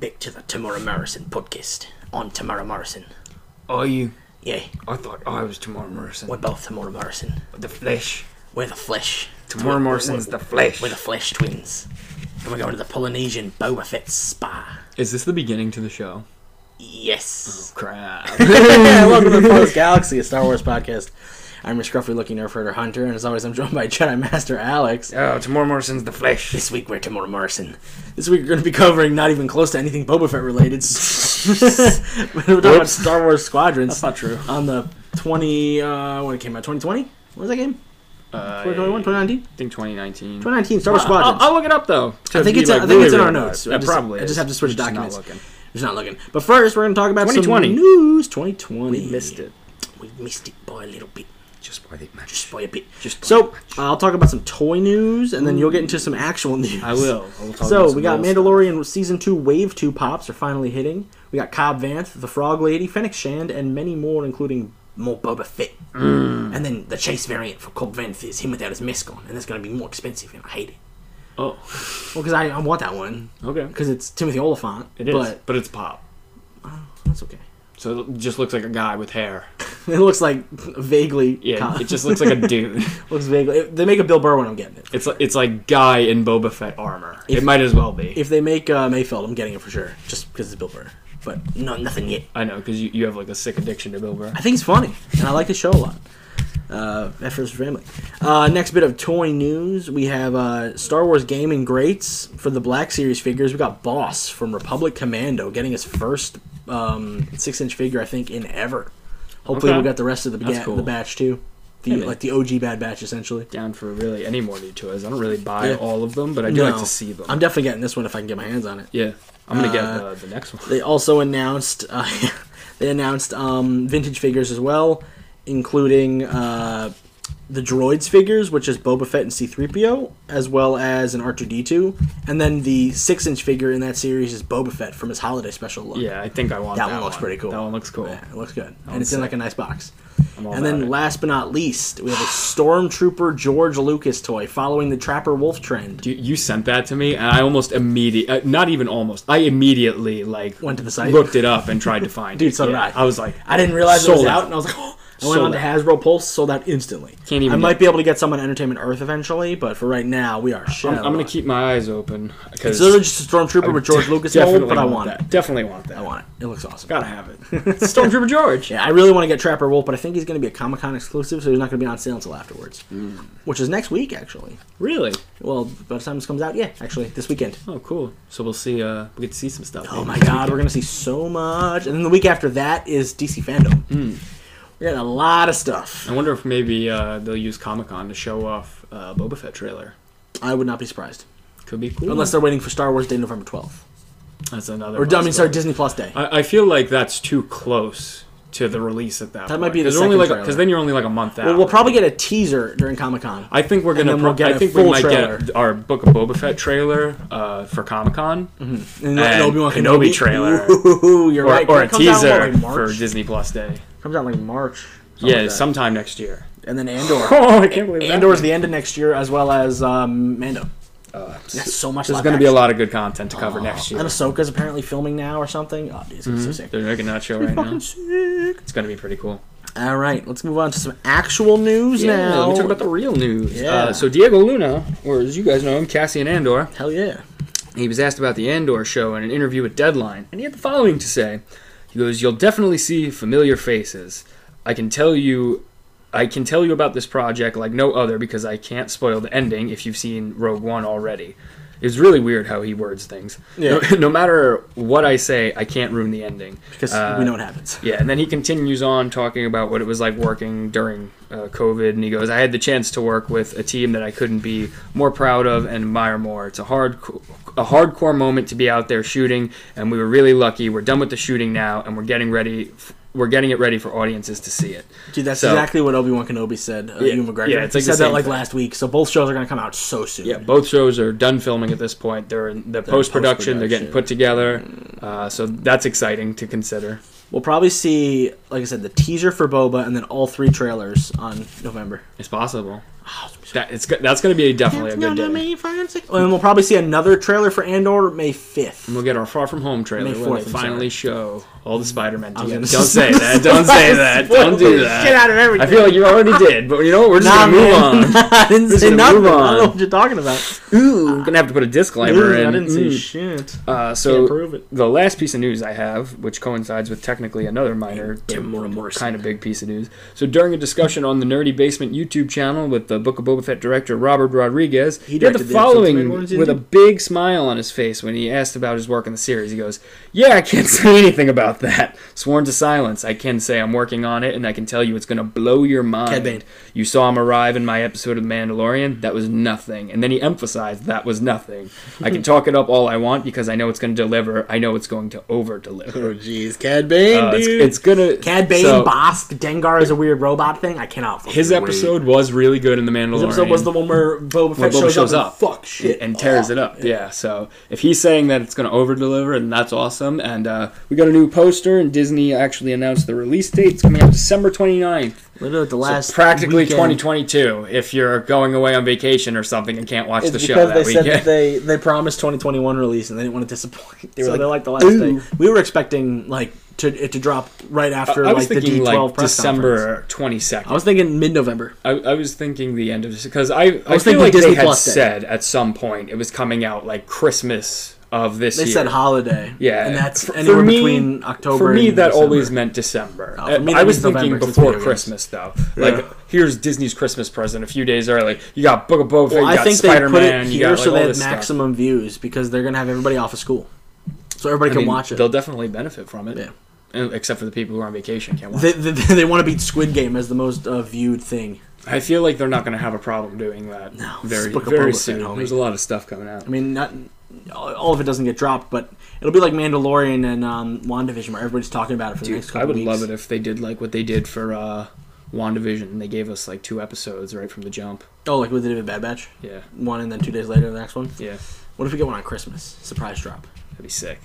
back to the Tamara Morrison podcast. I'm Tamara Morrison. Are you? Yeah, I thought I was Tamara Morrison. we're both Tamara Morrison. The Flesh. We're the Flesh. Tamara Morrison's the Flesh. We're the Flesh twins. And we're going to the Polynesian Boba Fett spa. Is this the beginning to the show? Yes. Crap. Welcome to the Post Galaxy, a Star Wars podcast. I'm your scruffy-looking nerf herder Hunter, and as always, I'm joined by Jedi Master Alex. Oh, Tamara Morrison's the Flesh. This week, we're Tamara Morrison. This week, we're going to be covering not even close to anything Boba Fett related. We're talking about Star Wars Squadrons. That's not true. On the when it came out, 2020? What was that game? 2021, 2019? I think 2019. 2019, Star Wars Squadrons. I'll look it up, though. I think it's in our notes. Probably I just have to switch Just documents. Not looking. Just not looking. But first, we're going to talk about 2020. some news. 2020. We missed it. We missed it by a little bit. Just by the match. Just by a bit. So, I'll talk about some toy news, and then you'll get into some actual news. I will. So, we got Mandalorian Season 2 Wave 2 pops are finally hitting. We got Cobb Vanth, the Frog Lady, Fennec Shand, and many more, including more Boba Fett. And then the Chase variant for Cobb Vanth is him without his mask on, and it's going to be more expensive, and I hate it. Oh. Well, because I want that one. Okay. Because it's Timothy Oliphant. It is. But it's pop. That's okay. So it just looks like a guy with hair. It looks like vaguely. Yeah, it just looks like a dude. Looks vaguely. If they make a Bill Burr one, I'm getting it. It's like guy in Boba Fett armor. It might as well be. If they make Mayfeld, I'm getting it for sure, just because it's Bill Burr. But no, nothing yet. I know, because you have like a sick addiction to Bill Burr. I think it's funny, and I like the show a lot. That for his family. Next bit of toy news, we have Star Wars Gaming Greats for the Black Series figures. We got Boss from Republic Commando getting his first 6-inch figure, I think, in ever. Hopefully we'll get the rest of the batch too. Like the OG Bad Batch, essentially. Down for really any more new toys. I don't really buy all of them, but I do like to see them. I'm definitely getting this one if I can get my hands on it. Yeah, I'm gonna get the next one. They also announced vintage figures as well, including the Droids figures, which is Boba Fett and C-3PO, as well as an R2-D2, and then the 6-inch figure in that series is Boba Fett from his holiday special look. Yeah, I think I want that one. That one looks pretty cool. That one looks cool. Yeah, it looks good, and it's in like a nice box. And then last but not least, we have a Stormtrooper George Lucas toy following the Trapper Wolf trend. You sent that to me, and I almost immediately, not even almost, I immediately went to the site, looked it up, and tried to find it. Dude, so did I. I was like, I didn't realize it was out, and I was like, oh. I went on to Hasbro Pulse, sold out instantly. I might be able to get some on Entertainment Earth eventually, but for right now, we are shit. I'm going to keep my eyes open. It's literally just a Stormtrooper with George Lucas mold, but I want it. Definitely want that. I want it. It looks awesome. Gotta have it. Stormtrooper George. Yeah, I really want to get Trapper Wolf, but I think he's going to be a Comic-Con exclusive, so he's not going to be on sale until afterwards. Which is next week, actually. Really? Well, by the time this comes out, yeah, actually, this weekend. Oh, cool. So we'll see, we get to see some stuff. Oh my god, we're going to see so much. And then the week after that is DC Fandom. We got a lot of stuff. I wonder if maybe they'll use Comic-Con to show off Boba Fett trailer. I would not be surprised. Could be cool. Unless they're waiting for Star Wars Day, November 12th. That's another. Or, Disney Plus Day. I feel like that's too close to the release at that point. That might be the second trailer. Because then you're only like a month out. Well, we'll probably get a teaser during Comic-Con. I think we're gonna. I think we might get our Book of Boba Fett trailer for Comic-Con, and an Obi-Wan Kenobi trailer. Ooh, you're right. Or a teaser for Disney Plus Day. Comes out like March. Yeah, sometime next year. And then Andor. Oh, I can't believe that. Andor's the end of next year, as well as Mando. That's so much. There's going to be a lot of good content to cover next year. And Ahsoka's apparently filming now or something. Oh, dude, it's going to be so sick. They're making that show right now. Sick. It's going to be pretty cool. All right, let's move on to some actual news now. Let me talk about the real news. Yeah. So Diego Luna, or as you guys know him, Cassian Andor. Hell yeah. He was asked about the Andor show in an interview with Deadline, and he had the following to say. He goes, "You'll definitely see familiar faces. I can tell you about this project like no other because I can't spoil the ending if you've seen Rogue One already." It's really weird how he words things. Yeah. No matter what I say, I can't ruin the ending. Because we know what happens. Yeah, and then he continues on talking about what it was like working during COVID, and he goes, "I had the chance to work with a team that I couldn't be more proud of and admire more. It's a hardcore moment to be out there shooting, and we were really lucky. We're done with the shooting now, and we're getting it ready for audiences to see it." Dude, that's exactly what Obi-Wan Kenobi said. Ewan McGregor. Yeah, it's like he said that like last week. So both shows are going to come out so soon. Yeah, both shows are done filming at this point. They're in the post-production. They're getting put together. So that's exciting to consider. We'll probably see, like I said, the teaser for Boba and then all 3 trailers on November. It's possible. That's going to be definitely a good day. And we'll probably see another trailer for Andor May 5th. And we'll get our Far From Home trailer May 4th, when they I'm finally sorry. show all the Spider-Men together. gonna Don't say that. Don't say that. Don't do that. Shit out of everything. I feel like you already did, but you know what? We're just going to move on. I didn't We're say just gonna nothing. move I on. don't know what you're talking about. Ooh, I'm going to have to put a disclaimer in. I didn't say shit. So Can't prove it. the last piece of news I have, which coincides with technically another minor, Tim Morrison. kind of big piece of news. So during a discussion on the Nerdy Basement YouTube channel with the Book of Boba Fett director Robert Rodriguez, he had the directed the episode following Mandalorian's with a into? big smile on his face when he asked about his work in the series. He goes, "Yeah, I can't say anything about that. Sworn to silence. I can say I'm working on it, and I can tell you it's going to blow your mind. Cad Bane. You saw him arrive in my episode of The Mandalorian. That was nothing." And then he emphasized that was nothing. I can talk it up all I want because I know it's going to deliver. I know it's going to over-deliver. Oh, jeez. Cad Bane, dude. It's gonna... Cad Bane, so, Bosk, Dengar is a weird robot thing. I cannot fucking his episode was really good in The Mandalorian. His episode was the one where Boba where Fett Boba shows up. And fuck shit. and tears it up. Yeah, so if he's saying that it's going to over-deliver, and that's awesome. And we got a new poster, and Disney actually announced the release date. It's coming out December 29th. Literally the last So practically weekend. 2022 if you're going away on vacation or something and can't watch It's the show because that they said weekend. that they promised 2021 release and they didn't want to disappoint. They were They're like, like the last "Ooh." thing. We were expecting it to drop right after I was like the thinking D12 like press conference. December 22nd. I was thinking mid-November. I was thinking the end of this because I was feel thinking like Disney they had Plus Day. said at some point it was coming out like Christmas of this They year. said holiday. Yeah, and that's For anywhere me- between October. For me, and that December. always meant December. Oh, for me, I that was means thinking November, 'cause it's before video games. Christmas, though. Yeah. Like, here's Disney's Christmas present a few days early. You got Book of Boba Fett, Well, you I got think they Spider-Man, put it you here got so like, they all have this stuff. maximum views because they're gonna have everybody off of school, so everybody I can mean, watch it. They'll definitely benefit from it. Yeah. Except for the people who are on vacation can't watch They, it. they want to beat Squid Game as the most viewed thing. I feel like they're not going to have a problem doing that No, very, Book of very Boba Fett, soon. homie. There's a lot of stuff coming out. I mean, not all of it doesn't get dropped, but it'll be like Mandalorian and WandaVision, where everybody's talking about it for the Dude, next couple I would weeks. love it if they did like what they did for WandaVision. They gave us like 2 episodes right from the jump. Oh, like what they did with Bad Batch? Yeah, One and then 2 days later, the next one? yeah. What if we get one on Christmas? Surprise drop. That'd be sick.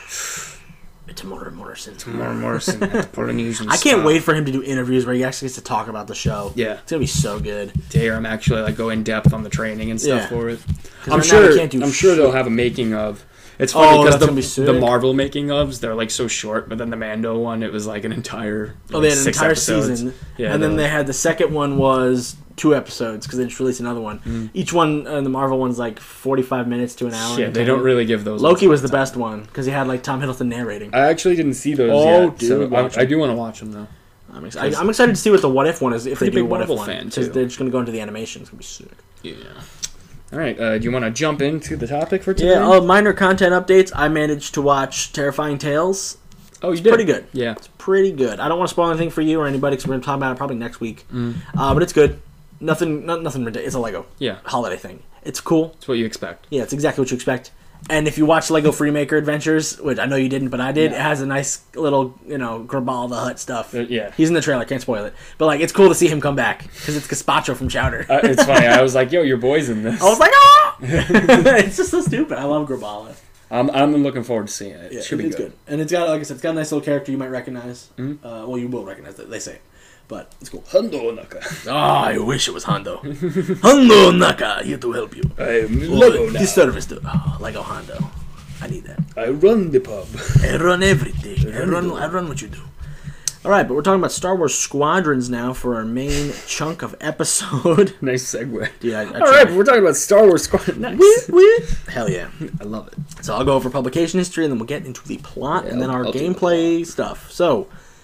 Tamora Morrison. Tamora Morrison at the Polynesian I can't Spa. wait for him to do interviews where he actually gets to talk about the show. Yeah, It's going to be so good. to hear him actually like go in depth on the training and stuff Yeah. for it. 'Cause I'm right now sure. they can't do I'm sure shit. they'll have a making of. It's funny Oh, because that's gonna be sick. the Marvel making ofs they're like so short, but then the Mando one it was like an entire. Oh, they had an 6 entire episodes. season. Yeah, and then they're they had the second one was 2 episodes because they just released another one. Mm. Each one, the Marvel one's like 45 minutes to an hour. Shit, and they 10 don't really give those. Loki ones was the a lot of best one because he had like Tom Hiddleston narrating. I actually didn't see those Oh, yet, so dude, watch I them. do want to watch them though. I'm excited to see what the What If one is if they Pretty do big What If Marvel one fan, because too. they're just gonna go into the animation. It's gonna be sick. Yeah. All right. Do you want to jump into the topic for today? Yeah. Minor content updates. I managed to watch Terrifying Tales. Oh, you It's did. pretty good. Yeah. It's pretty good. I don't want to spoil anything for you or anybody because we're gonna talk about it probably next week. Mm. But it's good. Nothing ridiculous. It's a Lego Yeah. holiday thing. It's cool. It's what you expect. Yeah, it's exactly what you expect. And if you watch Lego Freemaker Adventures, which I know you didn't, but I did, Yeah. it has a nice little, Grabal the Hut stuff. Yeah. He's in the trailer, can't spoil it. But, like, it's cool to see him come back, because it's Gazpacho from Chowder. It's funny. I was like, "Yo, your boy's in this." I was like, ah! It's just so stupid. I love Grabala. I'm looking forward to seeing it. Yeah, It should be it's good. And it's got, like I said, it's got a nice little character you might recognize. Mhm. Well, you will recognize it. They say it. But it's cool. Hondo Naka. Ah, I wish it was Hondo. Hondo Naka, here to help you. I'm Oh, Lego now. this service to Lego Hondo. I need that. I run the pub. I run everything. I run what you do. All right, but we're talking about Star Wars Squadrons now for our main chunk of episode. Nice segue. Yeah, I All right, but we're talking about Star Wars Squadron. Nice. Hell yeah. I love it. So I'll go over publication history, and then we'll get into the plot, Yeah, and then our I'll do the gameplay stuff. So,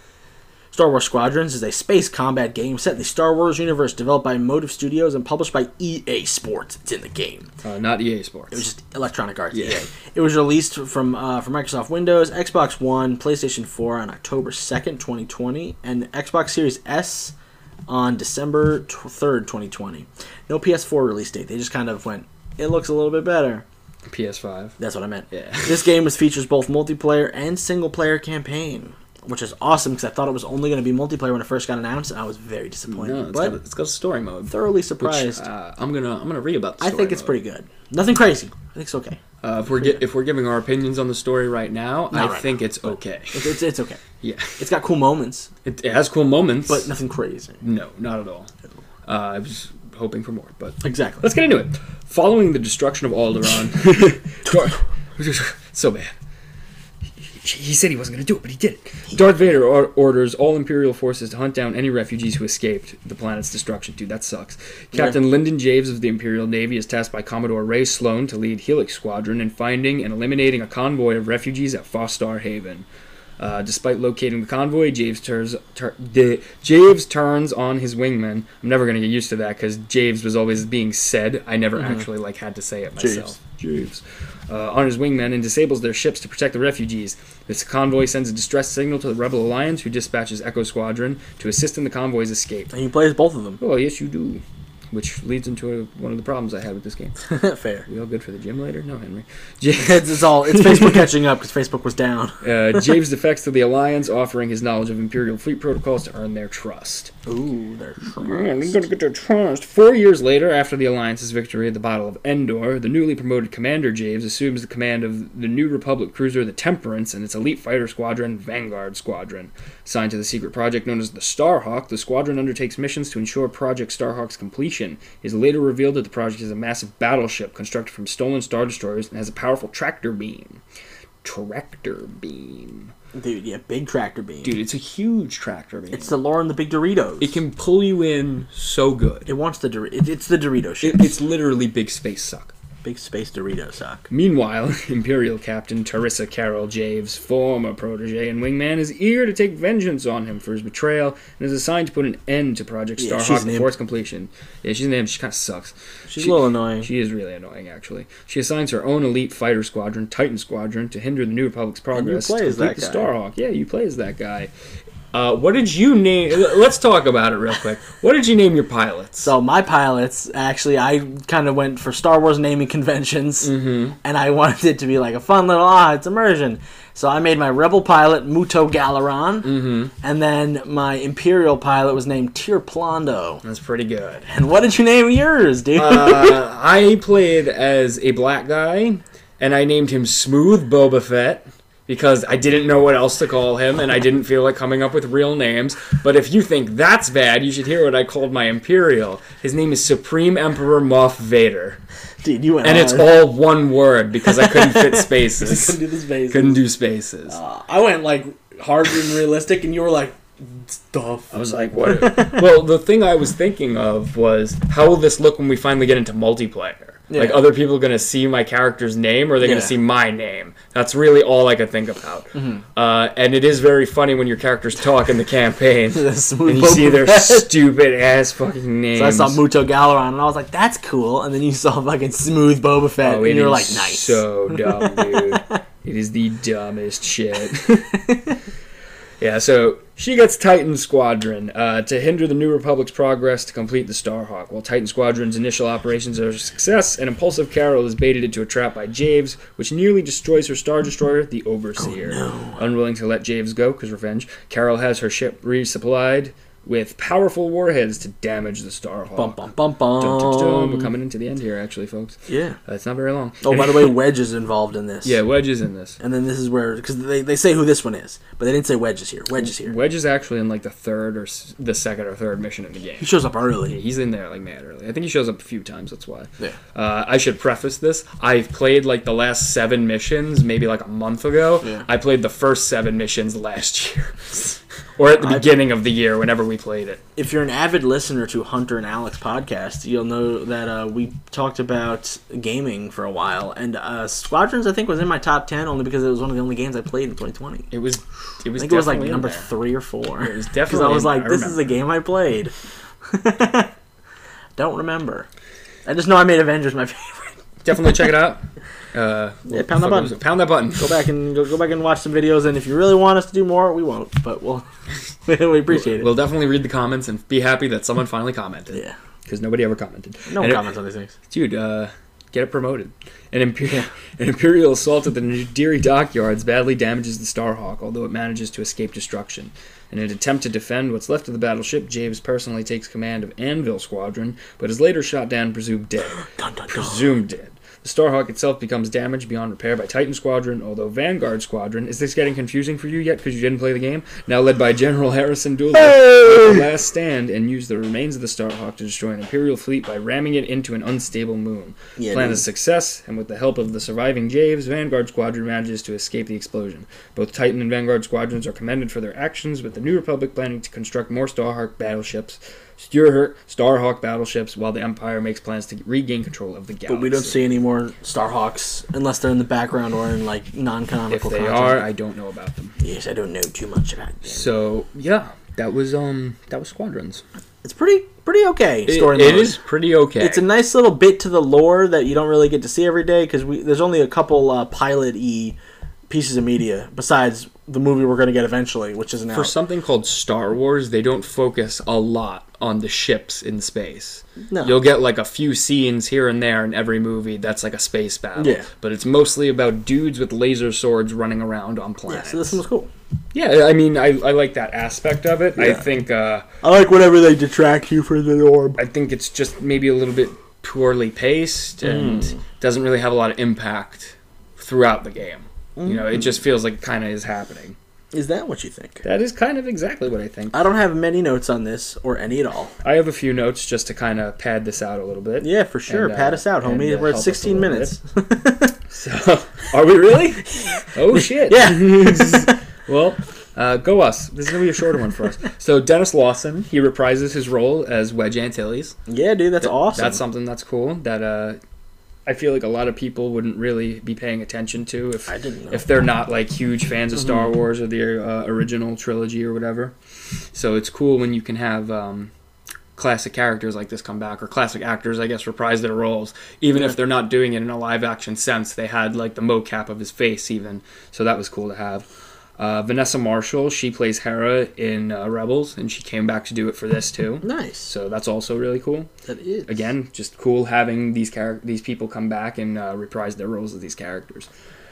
Star Wars Squadrons is a space combat game set in the Star Wars universe, developed by Motive Studios and published by EA Sports. It's in the game. Not EA Sports. It was just Electronic Arts. Yeah. EA. It was released from Microsoft Windows, Xbox One, PlayStation 4 on October 2nd, 2020, and Xbox Series S on December 3rd, 2020. No PS4 release date. They just kind of went, it looks a little bit better. PS5. That's what I meant. Yeah. This game features both multiplayer and single-player campaign, which is awesome because I thought it was only going to be multiplayer when it first got announced, and I was very disappointed. No, but it's got a story mode. thoroughly Which, surprised. I'm gonna read about. The I story think it's mode. pretty good. Nothing crazy. I think it's okay. If we're giving our opinions on the story right now, I think it's okay. It's okay. Yeah. It's got cool moments. It has cool moments. But nothing crazy. No, not at all. I was hoping for more, but... Exactly. Let's get into it. Following the destruction of Alderaan... so bad. He said he wasn't going to do it, but he did it. Darth Vader orders all Imperial forces to hunt down any refugees who escaped the planet's destruction. Dude, that sucks. Captain Lyndon Javes of the Imperial Navy is tasked by Commodore Ray Sloan to lead Helix Squadron in finding and eliminating a convoy of refugees at Fostar Haven. Despite locating the convoy, Javes turns on his wingman. I'm never going to get used to that because Javes was always being said. I never actually had to say it myself. Javes. On his wingmen and disables their ships to protect the refugees. This convoy sends a distress signal to the Rebel Alliance, who dispatches Echo Squadron to assist in the convoy's escape. And he plays both of them. Oh, yes, you do. Which leads into one of the problems I had with this game. Fair. We all good for the gym later? No, Henry. It's Facebook catching up because Facebook was down. Javes defects to the Alliance, offering his knowledge of Imperial fleet protocols to earn their trust. Ooh, their trust. Yeah, they're gonna get their trust. 4 years later, after the Alliance's victory at the Battle of Endor, the newly promoted Commander Javes assumes the command of the New Republic cruiser the Temperance and its elite fighter squadron, Vanguard Squadron. Assigned to the secret project known as the Starhawk, the squadron undertakes missions to ensure Project Starhawk's completion. It is later revealed that the project is a massive battleship constructed from stolen Star Destroyers and has a powerful tractor beam. Dude, yeah, big tractor beam. Dude, it's a huge tractor beam. It's the lore and the big Doritos. It can pull you in so good. It's the Dorito ship. It's literally big space suck. Big space Dorito suck. Meanwhile, Imperial Captain Teresa Carol Javes, former protege and wingman, is eager to take vengeance on him for his betrayal and is assigned to put an end to Project Starhawk before its completion. Yeah, she's an imp. She kind of sucks. She's a little annoying. She is really annoying, actually. She assigns her own elite fighter squadron, Titan Squadron, to hinder the New Republic's progress to complete the Starhawk. Yeah, you play as that guy. What did you name... Let's talk about it real quick. What did you name your pilots? So my pilots, actually, I kind of went for Star Wars naming conventions, and I wanted it to be like a fun little, it's immersion. So I made my Rebel pilot Muto Galaran, and then my Imperial pilot was named Tyr Plondo. That's pretty good. And what did you name yours, dude? I played as a black guy, and I named him Smooth Boba Fett, because I didn't know what else to call him, and I didn't feel like coming up with real names. But if you think that's bad, you should hear what I called my Imperial. His name is Supreme Emperor Moff Vader. Dude, you went and it's all one word, because I couldn't fit spaces. Couldn't do the spaces. Couldn't do spaces. I went, hard and realistic, and you were like, stuff. I was like, what? Well, the thing I was thinking of was, how will this look when we finally get into multiplayer? Yeah. Like, other people going to see my character's name, or are they going to see my name? That's really all I could think about. And it is very funny when your characters talk in the campaign, and you see their stupid-ass fucking names. So I saw Muto Galaran, and I was like, that's cool. And then you saw fucking Smooth Boba Fett, and you were like, nice. So dumb, dude. It is the dumbest shit. Yeah, so she gets Titan Squadron to hinder the New Republic's progress to complete the Starhawk. While Titan Squadron's initial operations are a success, an impulsive Carol is baited into a trap by Javes, which nearly destroys her Star Destroyer, the Overseer. Oh, no. Unwilling to let Javes go, because revenge, Carol has her ship resupplied with powerful warheads to damage the Starhawk. Bum, bum, bum, bum. Dun, dun, dun. We're coming into the end here, actually, folks. Yeah. It's not very long. Oh, by the way, Wedge is involved in this. Yeah, Wedge is in this. And then this is where, because they say who this one is, but they didn't say Wedge is here. Wedge is here. Wedge is actually in, the third or the second or third mission in the game. He shows up early. Yeah, he's in there, mad early. I think he shows up a few times, that's why. Yeah. I should preface this. I've played, the last 7 missions, maybe, a month ago. Yeah. I played the first 7 missions last year. Or at the beginning of the year, whenever we played it. If you're an avid listener to Hunter and Alex podcast, you'll know that we talked about gaming for a while, and Squadrons I think was in my top 10 only because it was one of the only games I played in 2020. It was. I think it was number 3 or 4. It was definitely. Because I was like, this is a game I played. Don't remember. I just know I made Avengers my favorite. Definitely check it out. Pound that button. Pound that button. Go back and watch some videos, and if you really want us to do more, we won't. But we appreciate it. We'll definitely read the comments and be happy that someone finally commented. Yeah, because nobody ever commented. No one comments on these things, dude. Get it promoted. An Imperial assault at the Nadiri dockyards badly damages the Starhawk, although it manages to escape destruction. In an attempt to defend what's left of the battleship, Javes personally takes command of Anvil Squadron, but is later shot down and presumed dead. Dun, dun, dun. Presumed dead. The Starhawk itself becomes damaged beyond repair by Titan Squadron, although Vanguard Squadron... Is this getting confusing for you yet because you didn't play the game? Now led by General Harrison Dulles, the last stand and use the remains of the Starhawk to destroy an Imperial fleet by ramming it into an unstable moon. Yeah, Plan a success, and with the help of the surviving Javes, Vanguard Squadron manages to escape the explosion. Both Titan and Vanguard Squadrons are commended for their actions, with the New Republic planning to construct more Starhawk battleships, while the Empire makes plans to regain control of the galaxy. But we don't see any more Starhawks unless they're in the background or in like non-canonical. If they content. are, I don't know about them. Yes, I don't know too much about them. So yeah, that was Squadrons. It's pretty okay. Story it is pretty okay. It's a nice little bit to the lore that you don't really get to see every day because there's only a couple pilot-y pieces of media besides the movie we're going to get eventually, which isn't out. For something called Star Wars, they don't focus a lot on the ships in space. No. You'll get like a few scenes here and there in every movie that's like a space battle. Yeah. But it's mostly about dudes with laser swords running around on planets. Yeah, so this one was cool. Yeah, I mean, I like that aspect of it. Yeah. I think... I like whenever they detract you from the norm. I think it's just maybe a little bit poorly paced and doesn't really have a lot of impact throughout the game. You know, it just feels like it kind of is happening. Is that what you think? That is kind of exactly what I think. I don't have many notes on this, or any at all. I have a few notes just to kind of pad this out a little bit. Yeah, for sure. And, Pad us out, homie. and, We're at help us 16 a little minutes. So, are we really? Oh, shit. Yeah. Well, go us. This is going to be a shorter one for us. So, Dennis Lawson, he reprises his role as Wedge Antilles. Yeah, dude, that's awesome. That's something that's cool that I feel like a lot of people wouldn't really be paying attention to if they're not like huge fans of Star Wars or the original trilogy or whatever. So it's cool when you can have classic characters like this come back, or classic actors, I guess, reprise their roles, even if they're not doing it in a live action sense. They had like the mocap of his face even, so that was cool to have. Vanessa Marshall, she plays Hera in Rebels, and she came back to do it for this too. Nice. So that's also really cool. That is. Again, just cool having these people come back and reprise their roles as these characters.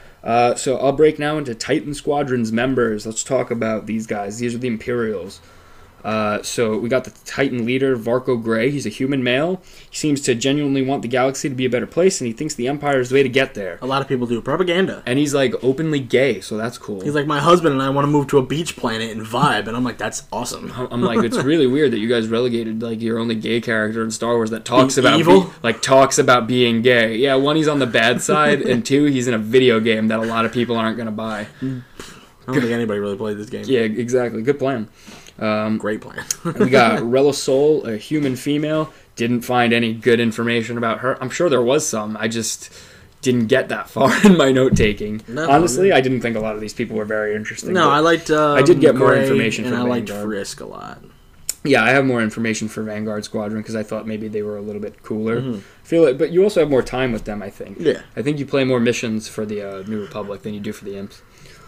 So I'll break now into Titan Squadron's members. Let's talk about these guys. These are the Imperials. So we got the Titan leader, Varco Gray. He's a human male. He seems to genuinely want the galaxy to be a better place, and he thinks the Empire is the way to get there. A lot of people do. Propaganda. And he's like openly gay, so that's cool. He's like, my husband and I want to move to a beach planet and vibe, and I'm like, that's awesome. I'm like, it's really weird that you guys relegated like your only gay character in Star Wars that talks about evil? talks about being gay. Yeah, one, he's on the bad side, and two, he's in a video game that a lot of people aren't gonna buy. I don't think anybody really played this game. Yeah, exactly. Good plan. Great plan. We got Rella Sol, a human female. Didn't find any good information about her. I'm sure there was some. I just didn't get that far in my note taking. No, honestly, I didn't think a lot of these people were very interesting. No, I liked. I did get more Gray, information and from I liked Vanguard. Frisk a lot. Yeah, I have more information for Vanguard Squadron because I thought maybe they were a little bit cooler. Feel it, but you also have more time with them. I think. Yeah. I think you play more missions for the New Republic than you do for the Imps.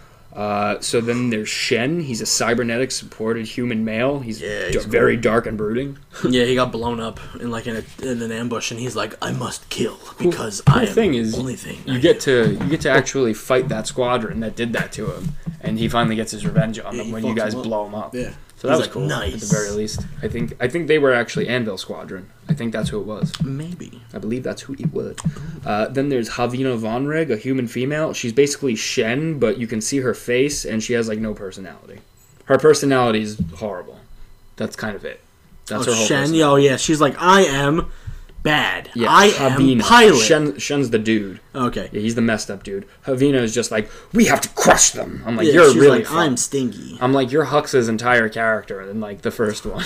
So then there's Shen. He's a cybernetic supported human male. He's very dark and brooding. Yeah, he got blown up in an ambush, and he's like, "I must kill because I am the only thing." You get to actually fight that squadron that did that to him, and he finally gets his revenge on them when you guys blow him up. Yeah. So that He's was like, cool. nice. At the very least, I think they were actually Anvil Squadron. I think that's who it was. Maybe. I believe that's who it was. Then there's Havina Vonreg, a human female. She's basically Shen, but you can see her face, and she has like no personality. Her personality is horrible. That's kind of it. That's her whole Shen. personality. Oh yeah, she's like, I am bad. Yeah, I Havina. am pilot. Shen's the dude. Okay. Yeah, he's the messed up dude. Havina is just like, we have to crush them. I'm like, Yeah, you're she's really like, fun. I'm stingy. I'm like, you're Hux's entire character in like the first one.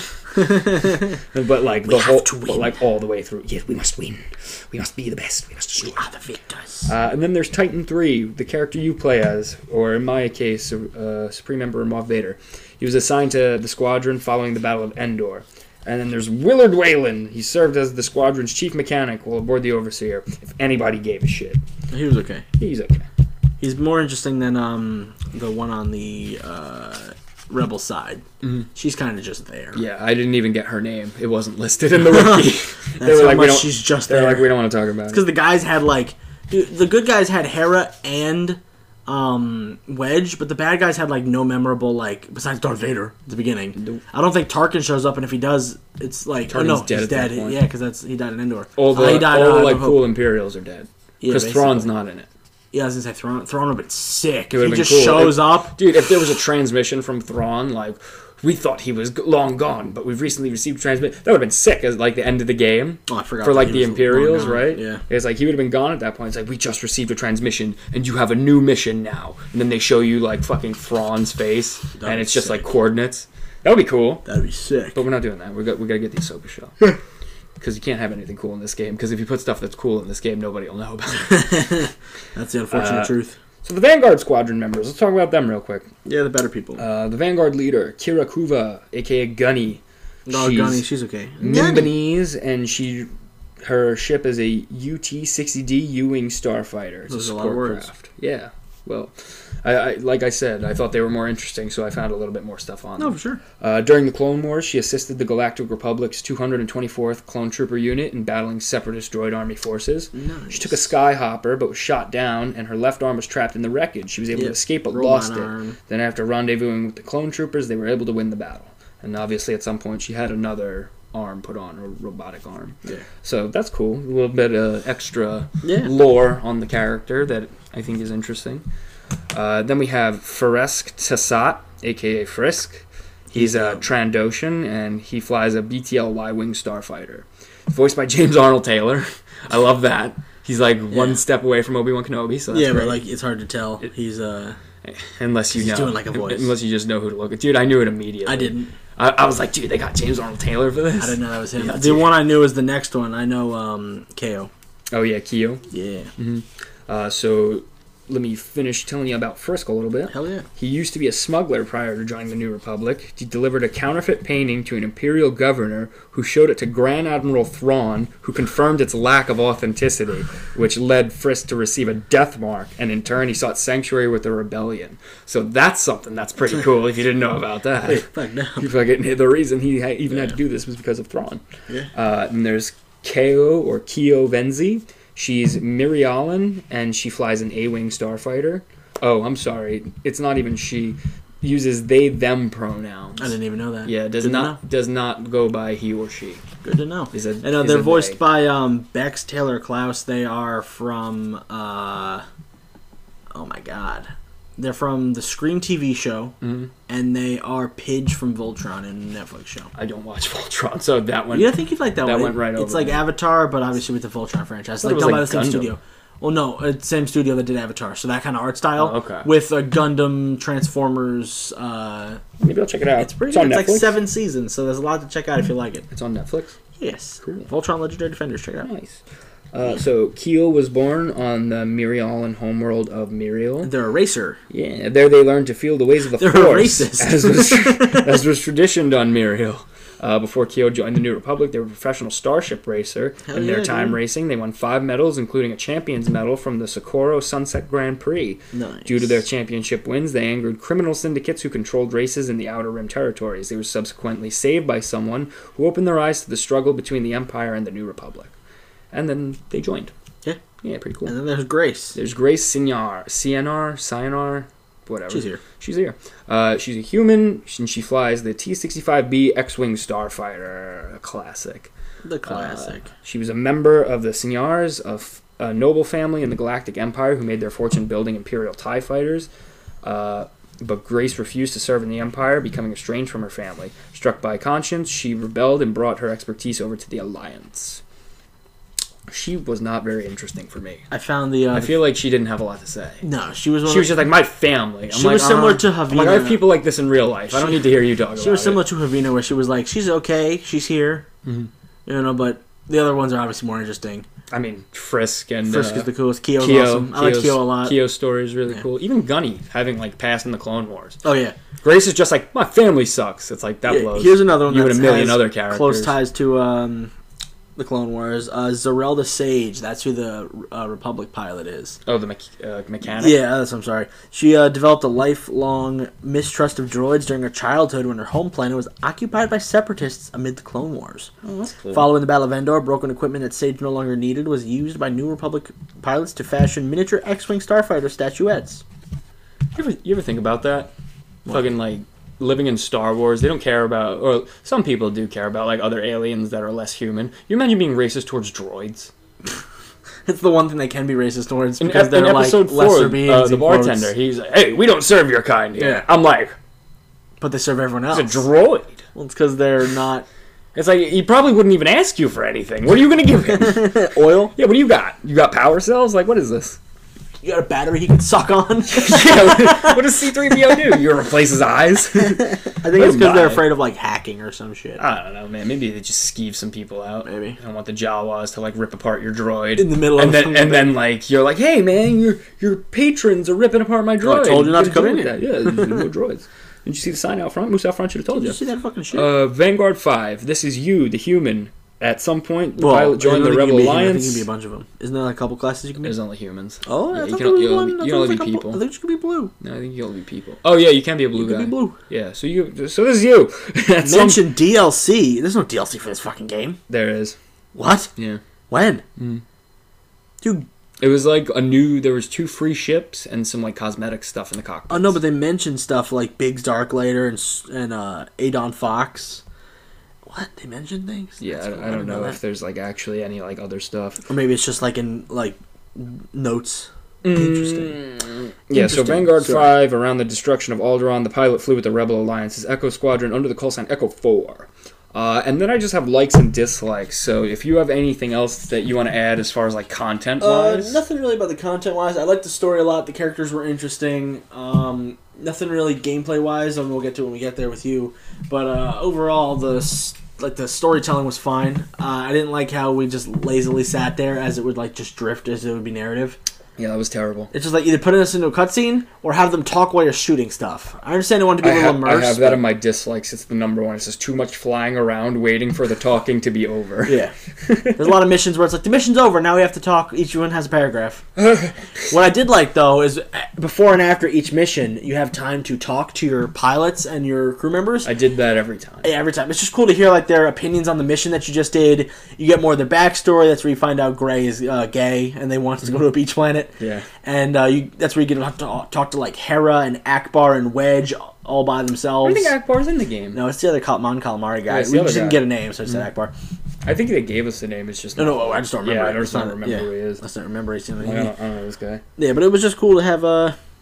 But like We have to win. but like all the way through. Yes, we must win. We must be the best. We must destroy. We are the victors. And then there's Titan 3, the character you play as, or in my case, Supreme Emperor Moff Vader. He was assigned to the squadron following the Battle of Endor. And then there's Willard Whalen. He served as the squadron's chief mechanic while aboard the Overseer, if anybody gave a shit. He was okay. He's okay. He's more interesting than the one on the rebel side. Mm-hmm. She's kind of just there. Yeah, I didn't even get her name. It wasn't listed in the wiki. They were like, she's just there. They're like, we don't want to talk about it. Because the guys had the good guys had Hera and Wedge, but the bad guys had no memorable besides Darth Vader at the beginning. Nope. I don't think Tarkin shows up, and if he does, it's like Tarkin's dead he's at that dead. point. Yeah, because he died in Endor. All the he died, cool Imperials are dead. Because Thrawn's not in it. Yeah, I was gonna say Thrawn would have been sick. It would He have been just cool. shows up. Dude, if there was a transmission from Thrawn, like, we thought he was long gone, but we've recently received transmit. That would have been sick as, like, the end of the game. Oh, I forgot. For, like, he the was Imperials, long gone. right? Yeah. It's like, he would have been gone at that point. It's like, we just received a transmission, and you have a new mission now. And then they show you, like, fucking Thrawn's face, That'd and be it's just, sick. like, coordinates. That would be cool. That'd be sick. But we're not doing that. We got to get the Ahsoka show. Because you can't have anything cool in this game. Because if you put stuff that's cool in this game, nobody will know about it. That's the unfortunate truth. So the Vanguard Squadron members, let's talk about them real quick. Yeah, the better people. The Vanguard leader, Kira Kuva, a.k.a. Gunny. Gunny, she's okay. Nimbanese, and her ship is a UT-60D U-wing starfighter. It's Those a are a lot of sport words. craft. Yeah, well, I like I said, I thought they were more interesting, so I found a little bit more stuff on them. No, for sure. During the Clone Wars, she assisted the Galactic Republic's 224th Clone Trooper Unit in battling Separatist droid army forces. Nice. She took a Skyhopper, but was shot down, and her left arm was trapped in the wreckage. She was able to escape, but Robot lost arm. it. Then after rendezvousing with the Clone Troopers, they were able to win the battle. And obviously, at some point, she had another arm put on, a robotic arm. Yeah. So that's cool. A little bit of extra Yeah. lore on the character that I think is interesting. Then we have Faresk Tassat, a.k.a. Frisk. He's a Trandoshan, and he flies a BTL Y-Wing starfighter. Voiced by James Arnold Taylor. I love that. He's like one step away from Obi-Wan Kenobi, so that's Yeah, great. but like it's hard to tell. He's Unless you he's know. doing like a voice. Unless you just know who to look at. Dude, I knew it immediately. I didn't. I was like, dude, they got James Arnold Taylor for this? I didn't know that was him. Yeah, The dude. one I knew was the next one. I know KO. Oh, yeah, Kyo. Yeah. So let me finish telling you about Frisk a little bit. Hell yeah. He used to be a smuggler prior to joining the New Republic. He delivered a counterfeit painting to an Imperial governor who showed it to Grand Admiral Thrawn, who confirmed its lack of authenticity, which led Frisk to receive a death mark, and in turn he sought sanctuary with the rebellion. So that's something that's pretty cool if you didn't know about that. Hey, fuck no. The reason he even had to do this was because of Thrawn. Yeah. And there's Keo Venzi. She's Mirialan, and she flies an A-Wing starfighter. Oh, I'm sorry. It's not even she. Uses they, them pronouns. I didn't even know that. Yeah, does not go by he or she. Good to know. Is a, And is they're a voiced they. by Bex Taylor Klaus. They are from oh my god. They're from the Scream TV show, and they are Pidge from Voltron in the Netflix show. I don't watch Voltron, so that one. Yeah, I think you'd like that one. That went right over It's like me. Avatar, but obviously with the Voltron franchise. I Like thought it was done by like the same Gundam. studio. Well, no, it's the same studio that did Avatar, so that kind of art style. Oh, okay. With a Gundam, Transformers. Maybe I'll check it out. It's pretty on good. It's Netflix. like 7 seasons, so there's a lot to check out if you like it. It's on Netflix. Yes. Cool. Voltron Legendary Defenders, check it out. Nice. So Keel was born on the Mirialan homeworld of Miriel. They're a racer. Yeah, there they learned to feel the ways of the They're a Force, racist. as was traditioned on Miriel. Before Keo joined the New Republic, they were a professional starship racer. Hell In their yeah, time dude. racing, they won 5 medals, including a Champions Medal from the Socorro Sunset Grand Prix. Nice. Due to their championship wins, they angered criminal syndicates who controlled races in the Outer Rim territories. They were subsequently saved by someone who opened their eyes to the struggle between the Empire and the New Republic. And then they joined. Yeah. Yeah, pretty cool. And then there's Grace. There's Grace Cyanar, whatever. She's here. She's here. She's a human, and she flies the T-65B X-Wing Starfighter, a classic. The classic. She was a member of the Cyaars, a noble family in the Galactic Empire who made their fortune building Imperial TIE fighters. But Grace refused to serve in the Empire, becoming estranged from her family. Struck by conscience, she rebelled and brought her expertise over to the Alliance. She was not very interesting for me. I found the... I feel like she didn't have a lot to say. No, she was one She was just like, my family. She was similar to I'm like, I have Havina. people like this in real life. I don't need to hear you talk about it. She was similar to Havina, where she was like, she's okay, she's here. Mhm. You know, but the other ones are obviously more interesting. I mean, Frisk and... Frisk is the coolest. Keo's Keo. awesome. I like Keo a lot. Keo's story is really Yeah. cool. Even Gunny, having like passed in the Clone Wars. Oh, yeah. Grace is just like, my family sucks. It's like, that blows. Here's another one You that and a million has other characters. close ties to the Clone Wars. Zarelda Sage, that's who the Republic pilot is. Oh, the mechanic? Yeah, I'm sorry. She developed a lifelong mistrust of droids during her childhood when her home planet was occupied by separatists amid the Clone Wars. Oh, that's cool. Following the Battle of Endor, broken equipment that Sage no longer needed was used by New Republic pilots to fashion miniature X-Wing starfighter statuettes. You ever think about that? Fucking like living in Star Wars, they don't care about, or some people do care about like other aliens that are less human. You imagine being racist towards droids? It's the one thing they can be racist towards In, because they're in like episode lesser 4, beings. the in quotes. bartender, he's like, "Hey, we don't serve your kind here." Yeah. I'm like, But they serve everyone else. "It's a droid." Well, it's because they're not It's like he probably wouldn't even ask you for anything. What are you gonna give him? oil. Yeah, what do you got? You got power cells? Like, what is this? You got a battery he can suck on. Yeah, what does C-3PO do? You replace his eyes? I think it's because they're afraid of like hacking or some shit. I don't know, man. Maybe they just skeeve some people out. Maybe. I don't want the Jawas to like rip apart your droid In the middle and of then something. and then like you're like, hey man, your patrons are ripping apart my droid. I told you not to Couldn't come deal in with here. that. Yeah, there's no droids. Didn't you see the sign out front? Moose out front should have told Did you. you see that fucking shit? Vanguard 5. This is you, the human. At some point, the Well, pilot joined I the don't think Rebel you can be human. I think Alliance. you can be a bunch of them. Isn't there like a couple classes you can be? There's only humans. Oh, Yeah, I you thought can there was only- one. you I can thought only there was be a couple- people. I think you could be blue. No, I think you can only be people. Oh yeah, you can be a blue You guy. could be blue. Yeah, so this is you. At some- Mention DLC. There's no DLC for this fucking game. There is. What? Yeah. When? Mm. Dude, It was like there was 2 free ships and some like cosmetic stuff in the cockpit. oh no, but they mentioned stuff like Biggs Darklighter and Adon Fox. What? They mentioned things? Yeah, That's cool. I don't know that. if there's like actually any like other stuff. Or maybe it's just like in like notes. Interesting. Yeah, so Interesting. Vanguard Sorry. 5, around the destruction of Alderaan, the pilot flew with the Rebel Alliance's Echo Squadron under the call sign Echo 4. And then I just have likes and dislikes, so if you have anything else that you want to add as far as like content-wise... Nothing really about the content wise. I liked the story a lot. The characters were interesting. Nothing really gameplay wise, and we'll get to it when we get there with you. But overall, the storytelling was fine. I didn't like how we just lazily sat there as it would like just drift as it would be narrative. Yeah, that was terrible. It's just like either putting us into a cutscene or have them talk while you're shooting stuff. I understand they want to be a little immersed. I have that in my dislikes. It's the number one. It's just too much flying around waiting for the talking to be over. Yeah. There's a lot of missions where it's like, the mission's over, now we have to talk. Each one has a paragraph. What I did like, though, is before and after each mission, you have time to talk to your pilots and your crew members. I did that every time. Yeah, every time. It's just cool to hear like their opinions on the mission that you just did. You get more of their backstory. That's where you find out Gray is gay and they want to go to a beach planet. Yeah. And that's where you get to talk to like Hera and Akbar and Wedge all by themselves. I think Akbar's in the game. No, it's the other Mon Calamari guy. Yeah, it's We the just other didn't guy. get a name, so I said Akbar. I think they gave us the name. It's just No, I just don't remember. Yeah, I just don't remember who he is. I just don't remember. I don't know this guy. Yeah, but it was just cool to have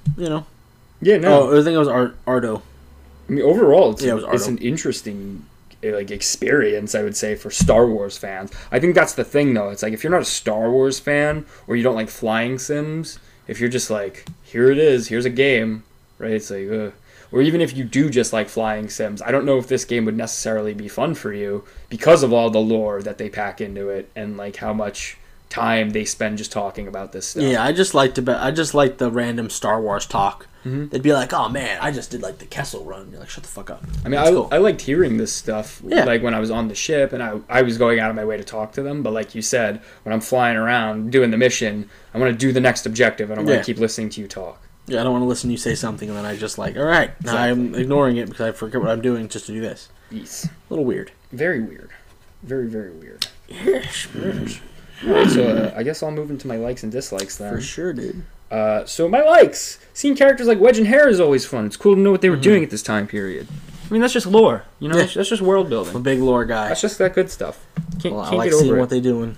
Yeah, no. Oh, I think it was Ardo. I mean, overall, it's, Yeah, it was it's Ardo. an interesting like experience, I would say, for Star Wars fans. I think that's the thing, though. It's like if you're not a Star Wars fan or you don't like flying sims, if you're just like, here it is, here's a game, right? It's like, ugh. Or even if you do just like flying sims, I don't know if this game would necessarily be fun for you because of all the lore that they pack into it and like how much time they spend just talking about this stuff. Yeah, I just liked the random Star Wars talk. Mm-hmm. They'd be like, "Oh man, I just did like the Kessel Run." You're like, "Shut the fuck up." I mean, That's cool. I liked hearing this stuff, Yeah. like when I was on the ship, and I was going out of my way to talk to them. But like you said, when I'm flying around doing the mission, I want to do the next objective, and I want Yeah. to keep listening to you talk. Yeah, I don't want to listen to you say something and then I just like, all right, now Exactly. I'm ignoring it because I forget what I'm doing just to do this. Yes. A little weird. Very weird. Very, very weird. Yes, Alright, so I guess I'll move into my likes and dislikes then. for sure, dude. So my likes. Seeing characters like Wedge and Hera is always fun. It's cool to know what they were doing at this time period. I mean, that's just lore. You know, Yeah. that's just world I'm a building. big lore guy. That's just that good stuff. Can't, Well, I can't like get seeing over it. what they're doing.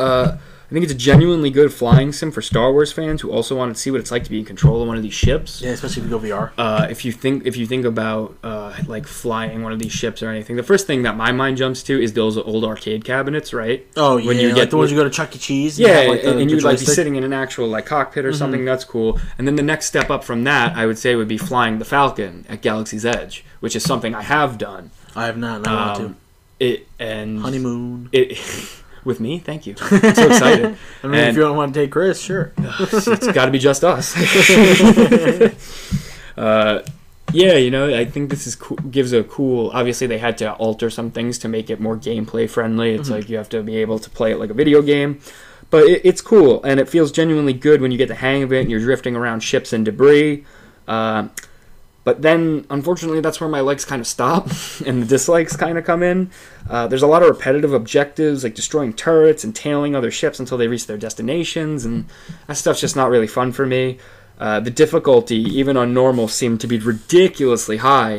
I think it's a genuinely good flying sim for Star Wars fans who also want to see what it's like to be in control of one of these ships. Yeah, especially if you go VR. If you think about like flying one of these ships or anything, the first thing that my mind jumps to is those old arcade cabinets, right? Oh yeah, when you like get the ones you go to Chuck E. Cheese. Yeah, have, like, and the you'd like be joystick. sitting in an actual like cockpit or something. That's cool. And then the next step up from that, I would say, would be flying the Falcon at Galaxy's Edge, which is something I have done. I have not. I want to. It and Honeymoon. it with me. Thank you. I'm so excited. I mean, And- if you don't want to take Chris, sure. It's got to be just us. Yeah, you know, I think this is gives a cool. Obviously, they had to alter some things to make it more gameplay friendly. It's like you have to be able to play it like a video game, but it's cool and it feels genuinely good when you get the hang of it and you're drifting around ships and debris. But then, unfortunately, that's where my likes kind of stop and the dislikes kind of come in. There's a lot of repetitive objectives, like destroying turrets and tailing other ships until they reach their destinations, and that stuff's just not really fun for me. The difficulty, even on normal, seemed to be ridiculously high.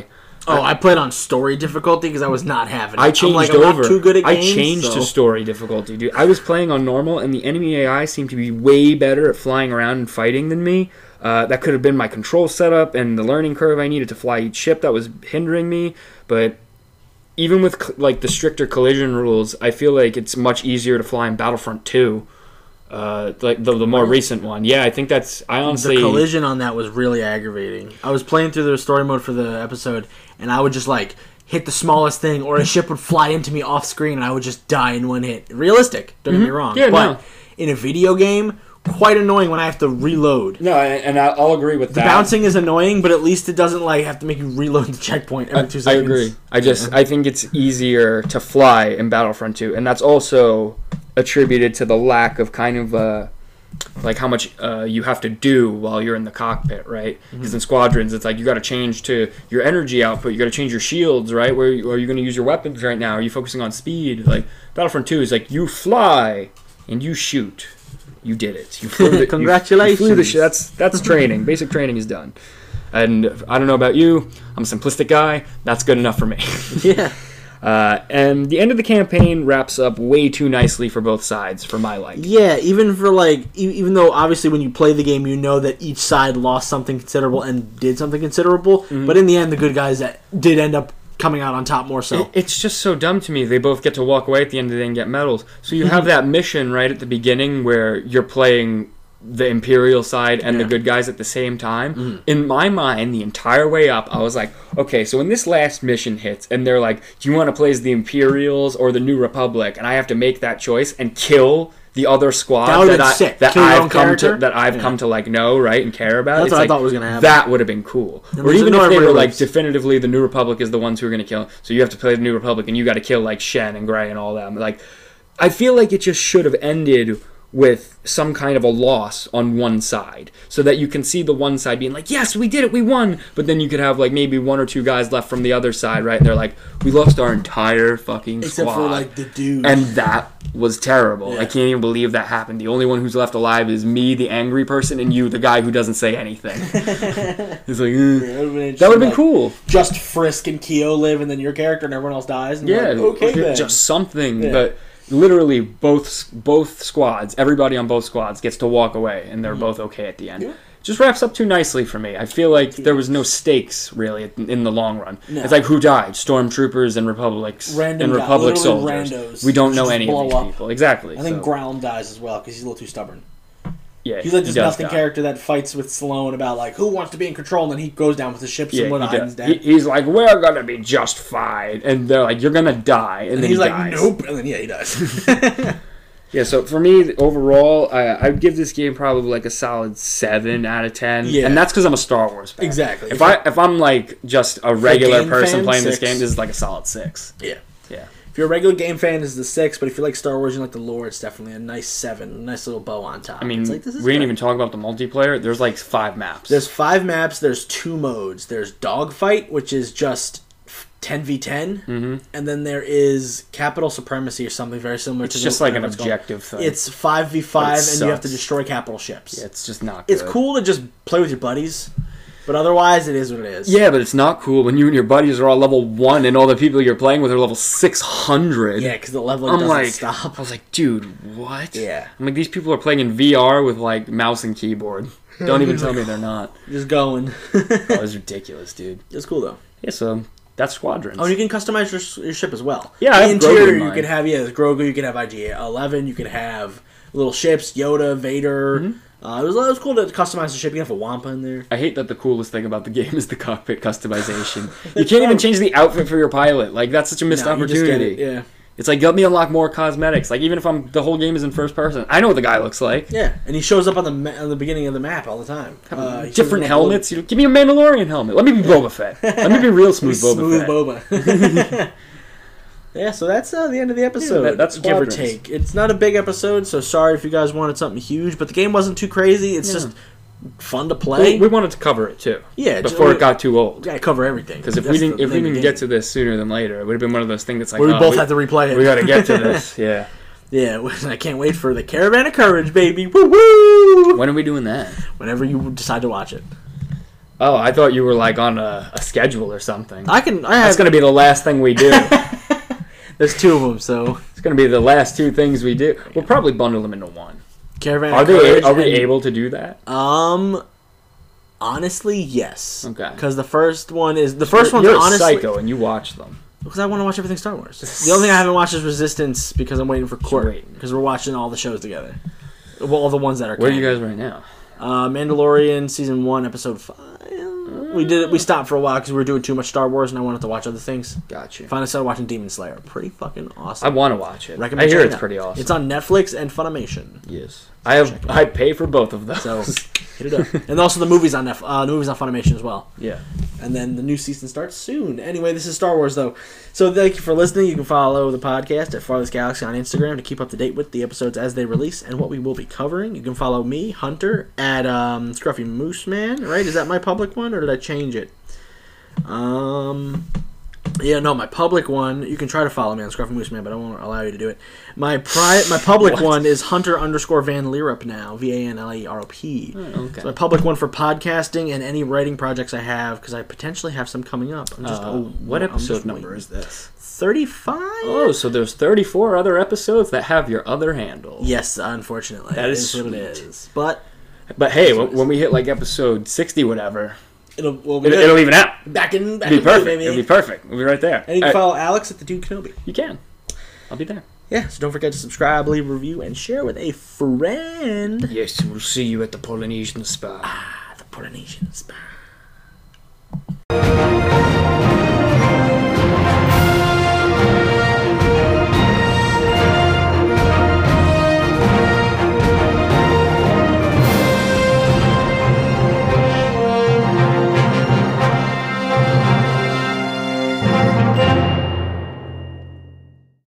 Oh, I played on story difficulty because I was not having it. I changed I'm over. not too good at games, I changed so. to story difficulty, dude. I was playing on normal, and the enemy AI seemed to be way better at flying around and fighting than me. That could have been my control setup and the learning curve I needed to fly each ship that was hindering me. But even with like the stricter collision rules, I feel like it's much easier to fly in Battlefront 2. Like the more recent one. Yeah, I think that's... I honestly... The collision on that was really aggravating. I was playing through the story mode for the episode, and I would just, like, hit the smallest thing, or a ship would fly into me off screen, and I would just die in one hit. Realistic, don't get me wrong. Yeah, but no. in a video game, quite annoying when I have to reload. No, and I'll agree with The that. bouncing is annoying, but at least it doesn't, like, have to make you reload the checkpoint every 2 I seconds. agree. I think it's easier to fly in Battlefront 2, and that's also attributed to the lack of kind of like how much you have to do while you're in the cockpit, right? Because in Squadrons, it's like you got to change to your energy output, you got to change your shields, right? Where are you going to use your weapons right now? Are you focusing on speed? Like Battlefront 2 is like you fly and you shoot. You did it. You flew the, Congratulations. You flew the that's training. Basic training is done. And I don't know about you. I'm a simplistic guy. That's good enough for me. Yeah. And the end of the campaign wraps up way too nicely for both sides, for my liking. Yeah, even for like, even though obviously when you play the game, you know that each side lost something considerable and did something considerable, but in the end, the good guys that did end up coming out on top more so. It's just so dumb to me. They both get to walk away at the end of the day and get medals. So you have that mission right at the beginning where you're playing the Imperial side and the good guys at the same time. In my mind, the entire way up, I was like, okay, so when this last mission hits and they're like, do you want to play as the Imperials or the New Republic? And I have to make that choice and kill the other squad that I've come to like know, right, and care about. That's it's what like, I thought was going to happen. That would have been cool. And or even if they were like lives. definitively the New Republic is the ones who are going to kill. So you have to play the New Republic and you got to kill like Shen and Grey and all that. Like, I feel like it just should have ended with some kind of a loss on one side so that you can see the one side being like, yes, we did it, we won, but then you could have like maybe one or two guys left from the other side, right, and they're like, we lost our entire fucking Except squad. for like the dude. And that was terrible. Yeah. I can't even believe that happened. The only one who's left alive is me, the angry person, and you, the guy who doesn't say anything. It's like, that would have been cool. Just Frisk and Keo live, and then your character and everyone else dies. And Yeah, like, okay then. just something, Yeah. but literally both squads, everybody on both squads gets to walk away, and they're both okay at the end. Yeah. Just wraps up too nicely for me. I feel like there was no stakes really in the long run. No. It's like who died? Stormtroopers and Republics Random and Republic literally soldiers. randos We don't know just any of blow these up. people. Exactly. I think so, Ground dies as well because he's a little too stubborn. yeah, He's like he this does nothing die. character that fights with Sloane about like who wants to be in control, and then he goes down with the ships Yeah, and whatnot. he And does. he's dead. He's like, we're gonna be just fine, and they're like, you're gonna die, and then he's he like, dies. nope, and then he does. Yeah, so for me, overall, I'd give this game probably like a solid 7 out of 10. Yeah. And that's because I'm a Star Wars fan. Exactly. If I'm like just a regular game person fan, playing this 6. game, this is like a solid 6. Yeah. Yeah. If you're a regular game fan, it's the 6, but if you like Star Wars and like the lore, it's definitely a nice 7, a nice little bow on top. I mean, it's like, this is we didn't great. even talk about the multiplayer. There's like 5 maps. There's 5 maps. There's 2 modes. There's Dogfight, which is just 10v10, and then there is Capital Supremacy or something very similar to It's just like an whatever it's called. objective thing. It's 5v5, and you have to sucks. destroy capital ships. Yeah, it's just not good. It's cool to just play with your buddies, but otherwise, it is what it is. Yeah, but it's not cool when you and your buddies are all level 1 and all the people you're playing with are level 600. Yeah, because the leveling I'm doesn't like, stop. I was like, dude, what? Yeah. I'm like, these people are playing in VR with like mouse and keyboard. Don't even tell me they're not. Just going. That was ridiculous, dude. It's cool though. Yeah, so that's Squadrons. Oh, you can customize your ship as well. Yeah, I the have Grogu interior in you mine. could have. Yeah, there's Grogu. You could have IG-11. You could have little ships, Yoda, Vader. It was cool to customize the ship. You can have a Wampa in there. I hate that the coolest thing about the game is the cockpit customization. You can't even change the outfit for your pilot. Like, that's such a missed No, you just get opportunity. it, yeah. It's like, let me unlock more cosmetics. Like, even if the whole game is in first person, I know what the guy looks like. Yeah, and he shows up on the beginning of the map all the time. He shows Different up helmets. Give me a Mandalorian helmet. Let me be Boba Fett. Let me be real smooth Boba Fett. Boba. Yeah, so that's the end of the episode. Yeah, that's give or Squadrons. take. It's not a big episode, so sorry if you guys wanted something huge, but the game wasn't too crazy. It's just fun to play. We wanted to cover it, too. Yeah, Before it got too old. We gotta cover everything. Because if we didn't get to this sooner than later, it would have been one of those things that's like, where we both had to replay it. We got to get to this. Yeah. Yeah, I can't wait for the Caravan of Courage, baby. Woo woo! When are we doing that? Whenever you decide to watch it. Oh, I thought you were like on a schedule or something. That's going to be the last thing we do. There's 2 of them, so It's going to be the last 2 things we do. We'll probably bundle them into one. Caravan. Are we able to do that? Honestly, yes. Okay. Because the first one's You're honestly a psycho and you watch them. because I want to watch everything Star Wars. The only thing I haven't watched is Resistance because I'm waiting for Court waiting. because we're watching all the shows together. Well, all the ones that are. Where are you canon. guys right now? Mandalorian season 1, episode 5. We stopped for a while because we were doing too much Star Wars and I wanted to watch other things. Gotcha. Finally started watching Demon Slayer. Pretty fucking awesome. I want to watch it. Recommend I hear checking it's out. pretty awesome. It's on Netflix and Funimation. Yes. I pay for both of those. So hit it up. And also the movies on the movies on Funimation as well. Yeah. And then the new season starts soon. Anyway, this is Star Wars, though. So thank you for listening. You can follow the podcast at Farthest Galaxy on Instagram to keep up to date with the episodes as they release and what we will be covering. You can follow me, Hunter, at Scruffy Moose Man, right? Is that my public one, or did I change it? Yeah, no, my public one, you can try to follow me on Scruffy Moose Man, but I won't allow you to do it. My public one is Hunter_Van Leerop now, VANLEROP. Okay. So my public one for podcasting and any writing projects I have, because I potentially have some coming up. What episode number is this? 35? Oh, so there's 34 other episodes that have your other handle. Yes, unfortunately. That is what it sweet. is. But hey, when we hit like episode 60, whatever, it'll even out. back in It'll be the perfect. baby. It'll be perfect. We'll be right there. And you can follow Alex at the Dude Kenobi. You can. I'll be there. Yeah, so don't forget to subscribe, leave a review, and share with a friend. Yes, we'll see you at the Polynesian Spa. The Polynesian Spa.